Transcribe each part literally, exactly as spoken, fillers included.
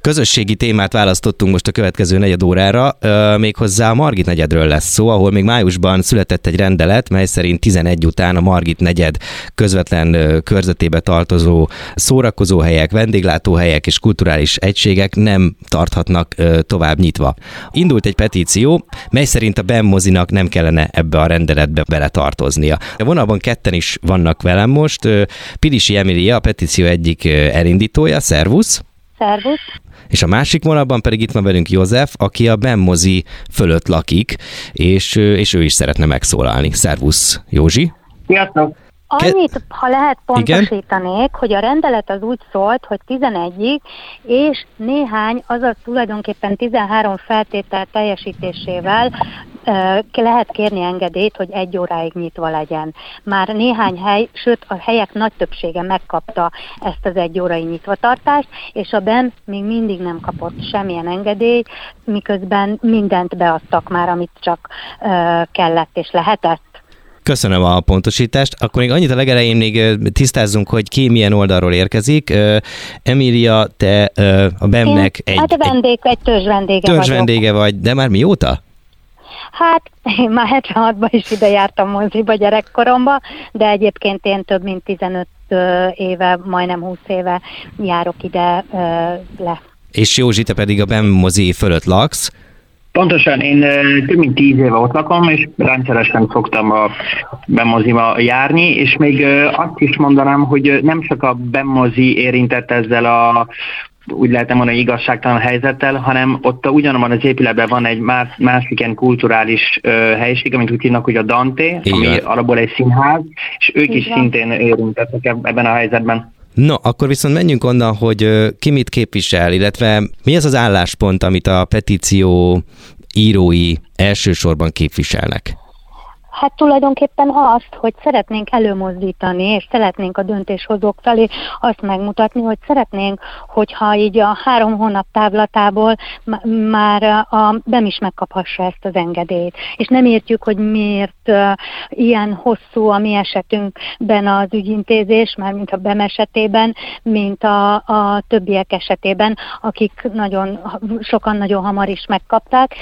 Közösségi témát választottunk most a következő negyed órára, méghozzá a Margit negyedről lesz szó, ahol még májusban született egy rendelet, mely szerint tizenegy után a Margit negyed közvetlen körzetébe tartozó szórakozóhelyek, vendéglátóhelyek és kulturális egységek nem tarthatnak tovább nyitva. Indult egy petíció, mely szerint a BEM mozinak nem kellene ebbe a rendeletbe beletartoznia. A vonalban ketten is vannak velem most. Pilisi Emilia, a petíció egyik elindítója. Szervusz! Szervusz! És a másik vonalban pedig itt van velünk József, aki a BEM mozi fölött lakik, és, és ő is szeretne megszólalni. Szervusz, Józsi! Sziasztok! Annyit, ha lehet pontosítanék, Igen? hogy a rendelet az úgy szólt, hogy tizenegyig, és néhány, azaz tulajdonképpen tizenhárom feltétel teljesítésével lehet kérni engedélyt, hogy egy óráig nyitva legyen. Már néhány hely, sőt a helyek nagy többsége megkapta ezt az egy órai nyitvatartást, és a BEM még mindig nem kapott semmilyen engedélyt, miközben mindent beadtak már, amit csak kellett és lehetett. Köszönöm a pontosítást. Akkor még annyit a legelején még tisztázzunk, hogy ki milyen oldalról érkezik. Emília, te a BEM-nek egy... Hát a vendég, egy törzs vendége Törzs vendége vagy, de már mióta? Hát én már hetvenhatban is ide jártam moziba gyerekkoromban, de egyébként én több mint tizenöt éve, majdnem húsz éve járok ide le. És Józsi, te pedig a BEM mozi fölött laksz? Pontosan, én több mint tíz éve ott lakom, és rendszeresen szoktam a BEM moziba járni, és még azt is mondanám, hogy nem csak a BEM mozi érintett ezzel a úgy lehetne mondani igazságtalan helyzettel, hanem ott ugyanabban az épületben van egy más, másik ilyen kulturális uh, helység, amit úgy hívnak, hogy a Dante, Igen. ami alapból egy színház, és ők Igen. is szintén érintettek ebben a helyzetben. No, akkor viszont menjünk onnan, hogy ki mit képvisel, illetve mi az az álláspont, amit a petíció írói elsősorban képviselnek? Hát tulajdonképpen azt, hogy szeretnénk előmozdítani, és szeretnénk a döntéshozók felé azt megmutatni, hogy szeretnénk, hogyha így a három hónap távlatából már a BEM is megkaphassa ezt az engedélyt. És nem értjük, hogy miért uh, ilyen hosszú a mi esetünkben az ügyintézés, már mint a BEM esetében, mint a, a többiek esetében, akik nagyon, sokan nagyon hamar is megkapták.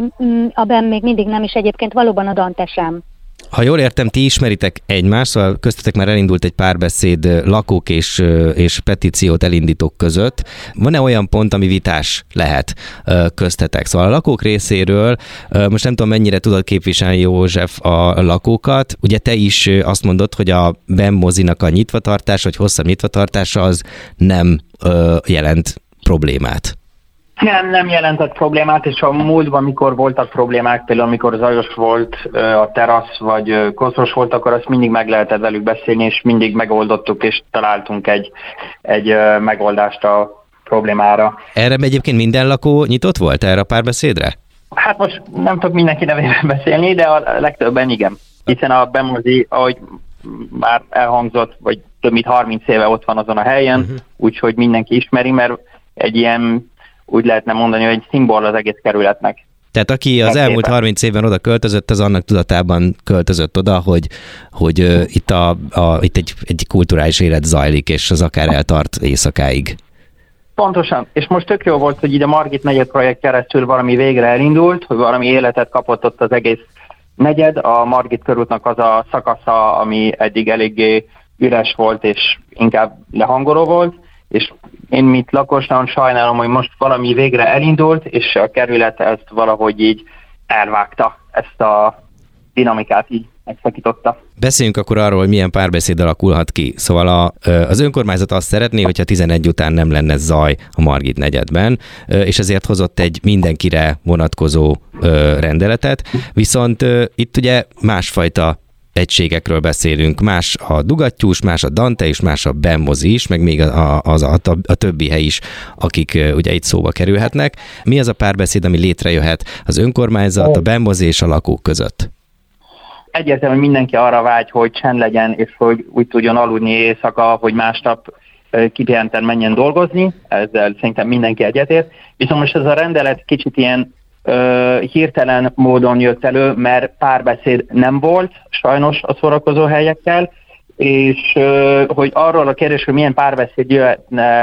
A BEM még mindig nem, is egyébként valóban a Dante sem. Ha jól értem, ti ismeritek egymást, szóval köztetek már elindult egy párbeszéd lakók és, és petíciót elindítók között. Van-e olyan pont, ami vitás lehet köztetek? Szóval a lakók részéről, most nem tudom, mennyire tudod képviselni, József, a lakókat. Ugye te is azt mondod, hogy a BEM mozinak a nyitvatartása, vagy hosszabb nyitvatartása az nem jelent problémát. Nem, nem jelentett problémát, és a múltban, amikor voltak problémák, például amikor zajos volt a terasz, vagy koszos volt, akkor azt mindig meg lehetett velük beszélni, és mindig megoldottuk, és találtunk egy, egy megoldást a problémára. Erre egyébként minden lakó nyitott volt, erre a párbeszédre? Hát most nem tudok mindenki nevében beszélni, de a legtöbben igen. Hiszen a BEM mozi, ahogy már elhangzott, vagy több mint harminc éve ott van azon a helyen, uh-huh. úgyhogy mindenki ismeri, mert egy ilyen úgy lehetne mondani, hogy egy szimbol az egész kerületnek. Tehát aki az elmúlt harminc évben oda költözött, az annak tudatában költözött oda, hogy, hogy uh, itt, a, a, itt egy, egy kulturális élet zajlik, és az akár eltart éjszakáig. Pontosan. És most tök jó volt, hogy így a Margit negyed projekt keresztül valami végre elindult, hogy valami életet kapott ott az egész negyed. A Margit körútnak az a szakasza, ami eddig eléggé üres volt, és inkább lehangoló volt, és én, mint lakos, nagyon sajnálom, hogy most valami végre elindult, és a kerület ezt valahogy így elvágta, ezt a dinamikát így megszakította. Beszéljünk akkor arról, hogy milyen párbeszéd alakulhat ki. Szóval a, az önkormányzat azt szeretné, hogyha tizenegy után nem lenne zaj a Margit negyedben, és ezért hozott egy mindenkire vonatkozó rendeletet, viszont itt ugye másfajta egységekről beszélünk, más a Dugattyús, más a Dante és más a BEM mozi is, meg még a, a, a, a többi hely is, akik ugye itt szóba kerülhetnek. Mi az a párbeszéd, ami létrejöhet az önkormányzat, a BEM mozi és a lakók között? Egyértelmű, hogy mindenki arra vágy, hogy csend legyen, és hogy úgy tudjon aludni éjszaka, hogy másnap kipihenten menjen dolgozni, ezzel szerintem mindenki egyetért. Viszont most ez a rendelet kicsit ilyen ö, hirtelen módon jött elő, mert párbeszéd nem volt sajnos a szórakozó helyekkel, és ö, hogy arról a kérdés, hogy milyen párbeszéd jöhetne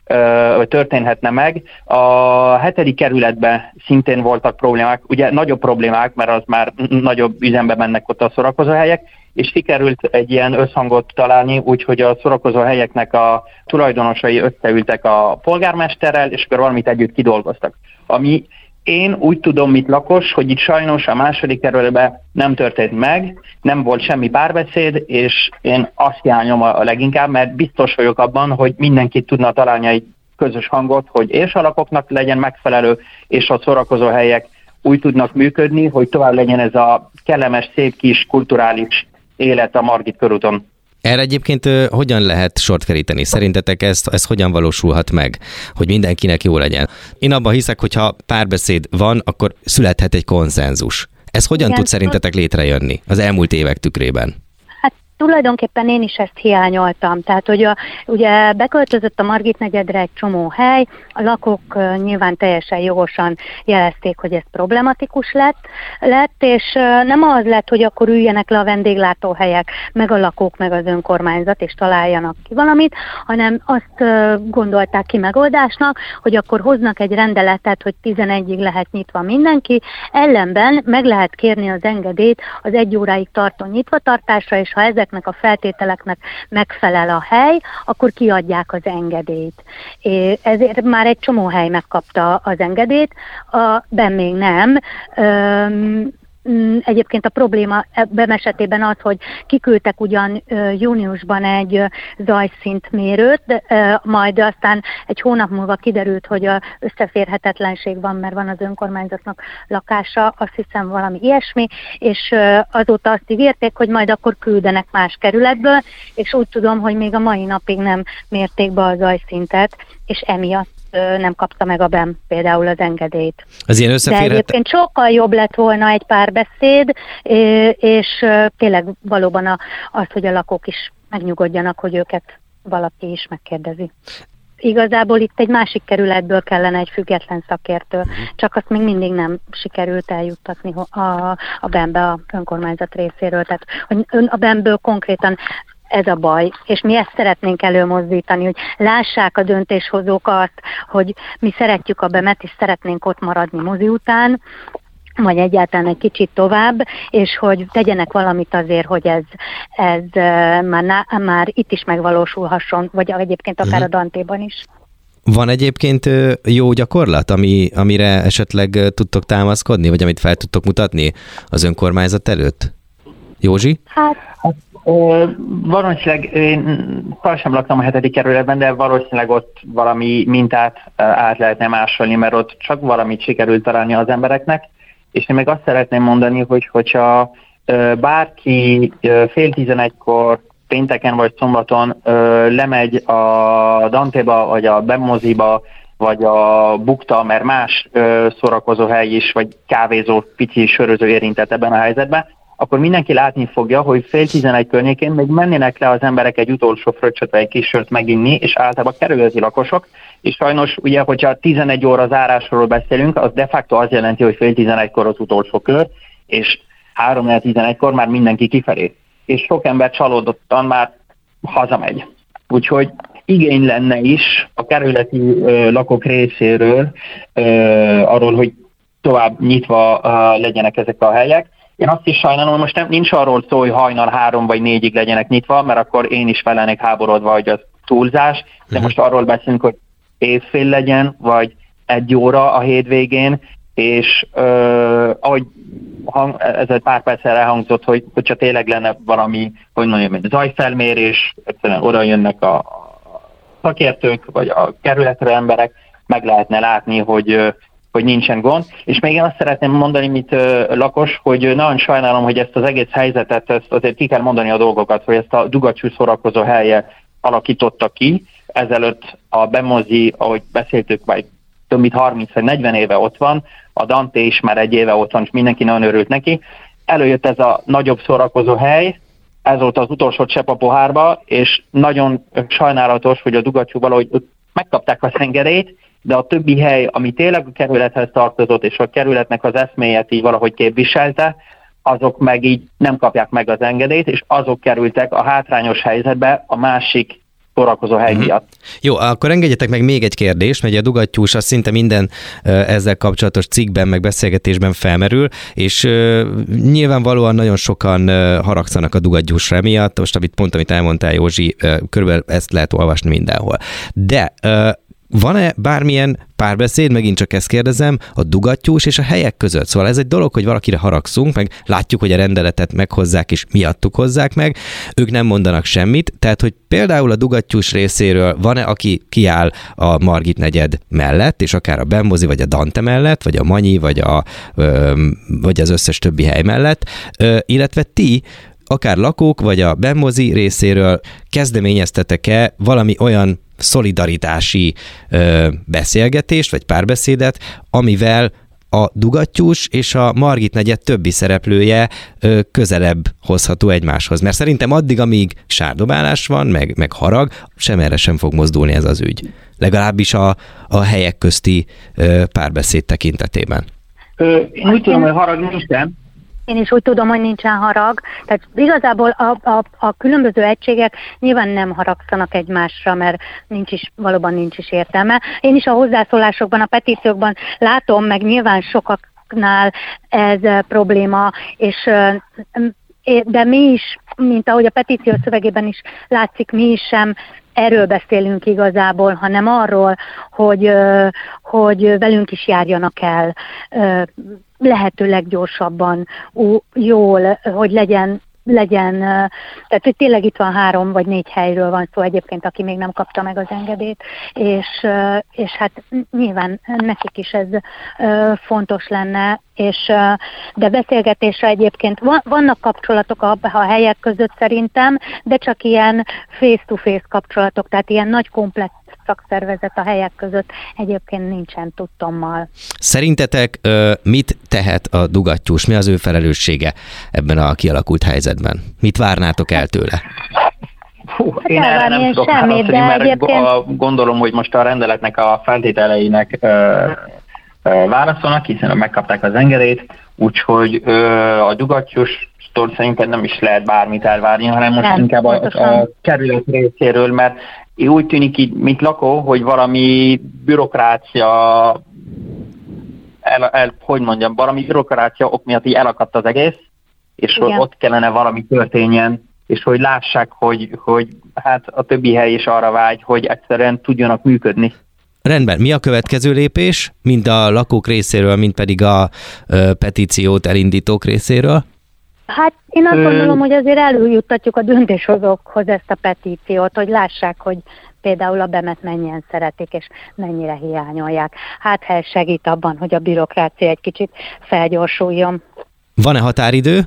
vagy történhetne meg. A hetedik kerületben szintén voltak problémák, ugye nagyobb problémák, mert az már nagyobb üzembe mennek ott a szórakozóhelyek, és sikerült egy ilyen összhangot találni, úgyhogy a szórakozóhelyeknek a tulajdonosai összeültek a polgármesterrel, és akkor valamit együtt kidolgoztak. Ami én úgy tudom, mint lakos, hogy itt sajnos a második kerületben nem történt meg, nem volt semmi párbeszéd, és én azt hiányom a leginkább, mert biztos vagyok abban, hogy mindenki tudna találni egy közös hangot, hogy és a lakóknak legyen megfelelő, és a szórakozóhelyek úgy tudnak működni, hogy tovább legyen ez a kellemes, szép kis kulturális élet a Margit körúton. Erre egyébként hogyan lehet sort keríteni? Szerintetek ez, ez hogyan valósulhat meg, hogy mindenkinek jó legyen? Én abban hiszek, hogy ha párbeszéd van, akkor születhet egy konszenzus. Ez hogyan Igen. tud szerintetek létrejönni az elmúlt évek tükrében? Tulajdonképpen én is ezt hiányoltam. Tehát, hogy a, ugye beköltözött a Margit negyedre egy csomó hely, a lakók uh, nyilván teljesen jogosan jelezték, hogy ez problematikus lett, lett, és uh, nem az lett, hogy akkor üljenek le a vendéglátóhelyek, meg a lakók, meg az önkormányzat, és találjanak ki valamit, hanem azt uh, gondolták ki megoldásnak, hogy akkor hoznak egy rendeletet, hogy tizenegyig lehet nyitva mindenki, ellenben meg lehet kérni az engedélyt az egy óráig tartó nyitvatartásra, és ha ezek a feltételeknek megfelel a hely, akkor kiadják az engedélyt. És ezért már egy csomó hely megkapta az engedélyt, a ben még nem. Üm, Egyébként a probléma ebben esetében az, hogy kiküldtek ugyan júniusban egy zajszintmérőt, de majd aztán egy hónap múlva kiderült, hogy a összeférhetetlenség van, mert van az önkormányzatnak lakása, azt hiszem valami ilyesmi, és azóta azt ígérték, hogy majd akkor küldenek más kerületből, és úgy tudom, hogy még a mai napig nem mérték be a zajszintet, és emiatt nem kapta meg a ben például az engedélyt. Az ilyen összeférhet... De egyébként sokkal jobb lett volna egy párbeszéd, és tényleg valóban az, hogy a lakók is megnyugodjanak, hogy őket valaki is megkérdezi. Igazából itt egy másik kerületből kellene egy független szakértő, csak azt még mindig nem sikerült eljuttatni a, a benbe a önkormányzat részéről. Tehát hogy a benből konkrétan ez a baj, és mi ezt szeretnénk előmozdítani, hogy lássák a döntéshozók azt, hogy mi szeretjük a bemet, és szeretnénk ott maradni mozi után, vagy egyáltalán egy kicsit tovább, és hogy tegyenek valamit azért, hogy ez, ez már, már itt is megvalósulhasson, vagy egyébként akár a Dantéban is. Van egyébként jó gyakorlat, ami, amire esetleg tudtok támaszkodni, vagy amit fel tudtok mutatni az önkormányzat előtt? Józsi? Hát... Ö, valószínűleg, én sem laktam a hetedik kerületben, de valószínűleg ott valami mintát át lehetne másolni, mert ott csak valamit sikerült találni az embereknek, és én még azt szeretném mondani, hogy hogyha ö, bárki ö, fél tizenegykor pénteken vagy szombaton ö, lemegy a Dantéba, vagy a Bemoziba, vagy a Bukta, mert más ö, szórakozóhely is, vagy kávézó, pici söröző érintett ebben a helyzetben, akkor mindenki látni fogja, hogy fél tizenegy környékén még mennének le az emberek egy utolsó fröccsöt vagy egy kis sört meginni, és általában kerületi lakosok, és sajnos ugye, hogyha tizenegy óra zárásról beszélünk, az de facto azt jelenti, hogy fél tizenegykor az utolsó kör, és három tizenegykor már mindenki kifelé. És sok ember csalódottan már hazamegy. Úgyhogy igény lenne is a kerületi ö, lakók részéről ö, arról, hogy tovább nyitva ö, legyenek ezek a helyek. Én azt is sajnálom, hogy most nem, nincs arról szó, hogy hajnal három vagy négyig legyenek nyitva, mert akkor én is fel lennék háborodva, hogy az túlzás, de uh-huh. most arról beszélünk, hogy évfél legyen, vagy egy óra a hétvégén, és ö, ahogy hang, ez egy pár perccel elhangzott, hogy, hogyha tényleg lenne valami, hogy mondjam, egy zajfelmérés, egyszerűen oda jönnek a szakértők, vagy a kerületre emberek, meg lehetne látni, hogy hogy nincsen gond. És még én azt szeretném mondani, mint ö, lakos, hogy nagyon sajnálom, hogy ezt az egész helyzetet, ezt azért ki kell mondani a dolgokat, hogy ezt a dugattyú szórakozó helye alakította ki. Ezelőtt a Bemozi, ahogy beszéltük, vagy több mint harminc vagy negyven éve ott van, a Danté is már egy éve ott van, és mindenki nagyon örült neki. Előjött ez a nagyobb szórakozó hely, ez volt az utolsó csepp a pohárba, és nagyon sajnálatos, hogy a dugattyú valahogy megkapták az engedélyt, de a többi hely, ami tényleg a kerülethez tartozott, és a kerületnek az eszméjét így valahogy képviselte, azok meg így nem kapják meg az engedélyt, és azok kerültek a hátrányos helyzetbe a másik szórakozó hely miatt. Jó, akkor engedjetek meg még egy kérdést, mert a dugattyús az szinte minden ezzel kapcsolatos cikkben, meg beszélgetésben felmerül, és nyilvánvalóan nagyon sokan haragszanak a dugattyúsra miatt, most amit pont, amit elmondtál, Józsi, körülbelül ezt lehet olvasni mindenhol. De van-e bármilyen párbeszéd, megint csak ezt kérdezem, a dugattyús és a helyek között? Szóval ez egy dolog, hogy valakire haragszunk, meg látjuk, hogy a rendeletet meghozzák, és miattuk hozzák meg, ők nem mondanak semmit, tehát, hogy például a dugattyús részéről van-e, aki kiáll a Margit negyed mellett, és akár a Bemmozi, vagy a Dante mellett, vagy a Manyi, vagy, a, vagy az összes többi hely mellett, illetve ti, akár lakók, vagy a Bemmozi részéről kezdeményeztetek-e valami olyan szolidaritási ö, beszélgetést, vagy párbeszédet, amivel a dugattyús és a Margit negyed többi szereplője ö, közelebb hozható egymáshoz. Mert szerintem addig, amíg sárdobálás van, meg, meg harag, sem erre sem fog mozdulni ez az ügy. Legalábbis a, a helyek közti ö, párbeszéd tekintetében. Ö, én úgy tudom, hogy harag nincsen. Én is úgy tudom, hogy nincsen harag. Tehát igazából a, a, a különböző egységek nyilván nem haragszanak egymásra, mert nincs is, valóban nincs is értelme. Én is a hozzászólásokban, a petíciókban látom, meg nyilván sokaknál ez probléma, és de mi is, mint ahogy a petíció szövegében is látszik, mi is sem erről beszélünk igazából, hanem arról, hogy, hogy velünk is járjanak el lehetőleg gyorsabban, jól, hogy legyen, legyen, tehát hogy tényleg itt van három vagy négy helyről van szó egyébként, aki még nem kapta meg az engedélyt, és, és hát nyilván nekik is ez fontos lenne, és de beszélgetésre egyébként vannak kapcsolatok a, a helyek között szerintem, de csak ilyen face-to-face kapcsolatok, tehát ilyen nagy komplex szakszervezet a helyek között egyébként nincsen tudtommal. Szerintetek mit tehet a dugattyús? Mi az ő felelőssége ebben a kialakult helyzetben? Mit várnátok el tőle? Hú, én erre nem tudok válaszolni, mert egyébként... gondolom, hogy most a rendeletnek a feltételeinek ö, ö, válaszolnak, hiszen megkapták az engedélyt, úgyhogy ö, a dugattyústól szerintem nem is lehet bármit elvárni, hanem most nem, inkább a, a kerület részéről, mert úgy tűnik így, mint lakó, hogy valami bürokrácia, el, el, hogy mondjam, valami bürokrácia ok miatt így elakadt az egész, és igen, ott kellene valami történjen, és hogy lássák, hogy, hogy hát a többi hely is arra vágy, hogy egyszerűen tudjanak működni. Rendben, mi a következő lépés, mind a lakók részéről, mind pedig a ö, petíciót elindítók részéről? Hát én azt gondolom, hogy azért eljuttatjuk a döntéshozókhoz ezt a petíciót, hogy lássák, hogy például a Bemet mennyien szeretik, és mennyire hiányolják. Hát ha ez segít abban, hogy a bürokrácia egy kicsit felgyorsuljon. Van-e határidő?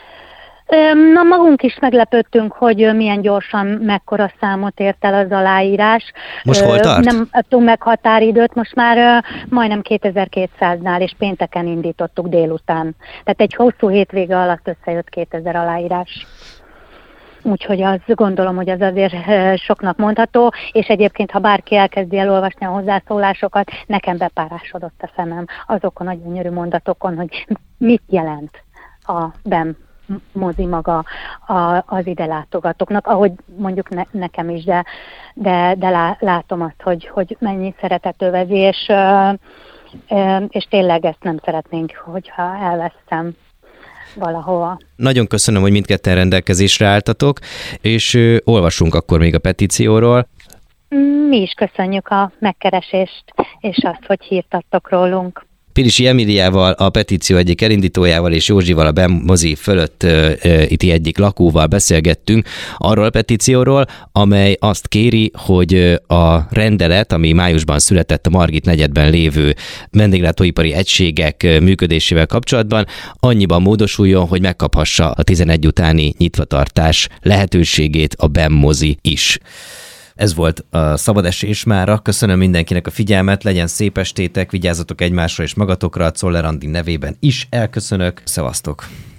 Na, magunk is meglepődtünk, hogy milyen gyorsan mekkora számot ért el az aláírás. Most hol tart? Nem adtunk meg határidőt, most már majdnem kétezer-kétszáznál, és pénteken indítottuk délután. Tehát egy hosszú hétvége alatt összejött kétezer aláírás. Úgyhogy azt gondolom, hogy az azért soknak mondható, és egyébként, ha bárki elkezdi elolvasni a hozzászólásokat, nekem bepárásodott a szemem azokon a gyönyörű mondatokon, hogy mit jelent a BEM mozi maga a, az ide látogatóknak, ahogy mondjuk ne, nekem is, de, de, de lá, látom azt, hogy, hogy mennyi szeretet övezi, és, és tényleg ezt nem szeretnénk, hogyha elvesztem valahova. Nagyon köszönöm, hogy mindketten rendelkezésre álltatok, és ö, olvasunk akkor még a petícióról. Mi is köszönjük a megkeresést, és azt, hogy hírt adtok rólunk. Pilisi Emiliával, a petíció egyik elindítójával, és Józsival, a Bemmozi fölött uh, uh, itt egyik lakóval beszélgettünk arról a petícióról, amely azt kéri, hogy uh, a rendelet, ami májusban született a Margit negyedben lévő vendéglátóipari egységek uh, működésével kapcsolatban, annyiban módosuljon, hogy megkaphassa a tizenegy utáni nyitvatartás lehetőségét a Bemmozi is. Ez volt a Szabad Esés mára. Köszönöm mindenkinek a figyelmet, legyen szép estétek, vigyázzatok egymásra és magatokra, a Czoller Andi nevében is elköszönök. Szevasztok!